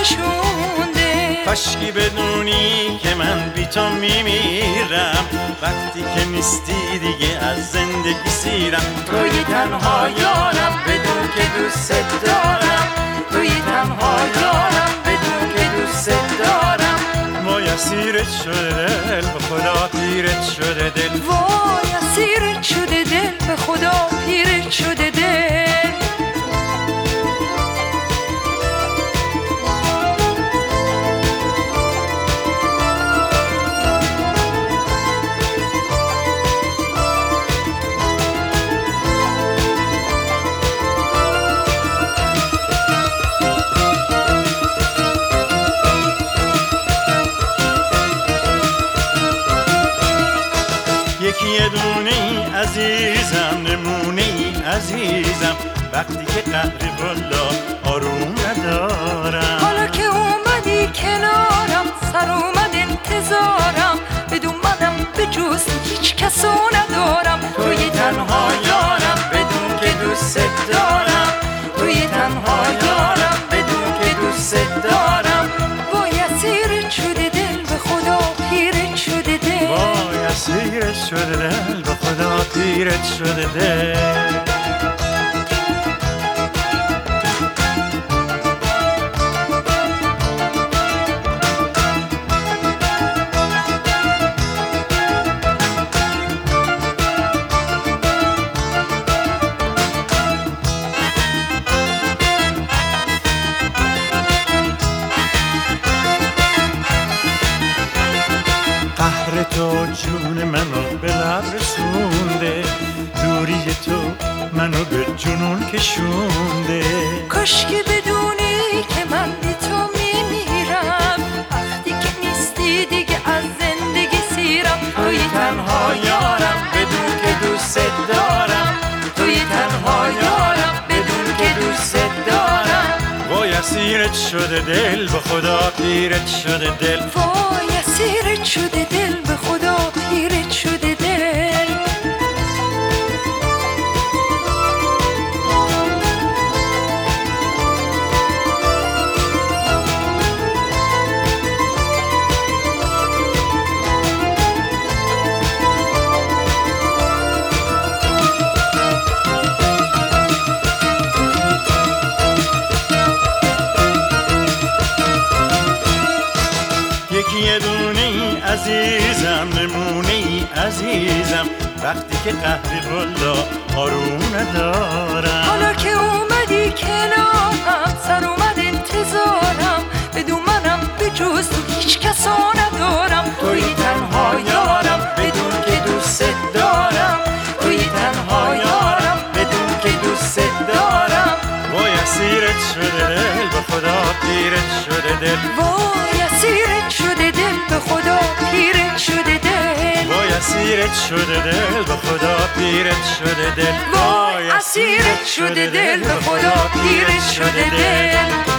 کشونده. کاشکی بدونی که من بی تو میمیرم، وقتی که نیستی دیگه از زندگی سیرم. توی تنها یارم بدون که دوست دارم، توی تنها یارم بدون که دوست دارم. وای اسیرت شده دل، به خدا پیرت شده دل. وای اسیرت شده دل، به خدا پیرت شده دل. یکی یه دونه ای عزیزم، نمونه ای عزیزم، وقتی که قهری والا آروم ندارم. حالا که اومدی کنارم، سر اومد انتظارم، بدون منم به جز هیچ کسو ندارم. توی تنها یارم بدون که دوست دارم، توی تنها یارم بدون که دوست دارم. وای اسیرت شده دل، به خدا پیرت شده دل. وای اسیرت شده دل، به خدا پیرت شده دل. قهر تو جون منو به لب رسونده، دوری تو منو به جنون کشونده. کاشکی بدونی که من بی تو میمیرم، وقتی که نیستی دیگه از زندگی سیرم. توی تنها یارم بدون که دوست دارم، توی تنها یارم بدون که دوست دارم. وای اسیرت شده دل، به خدا پیرت شده دل. وای اسیرت شده دل، به خدا پیرت شده دل. یکی یه دونه ای عزیزم، نمونه ای عزیزم، وقتی که قهری والا آروم ندارم. حالا که اومدی کنارم، سر اومد انتظارم، بدون منم به جز تو هیچ کسو ندارم. توی تنها یارم بدون که دوست دارم، توی تنها یارم بدون که دوست دارم. وای اسیرت شده دل، به خدا پیرت شده دل. وای اسیرت شده دل، به خدا پیرت شده دل. وای اسیرت شده دل، به خدا پیرت شده دل. وای اسیرت شده دل، به خدا پیرت شده دل.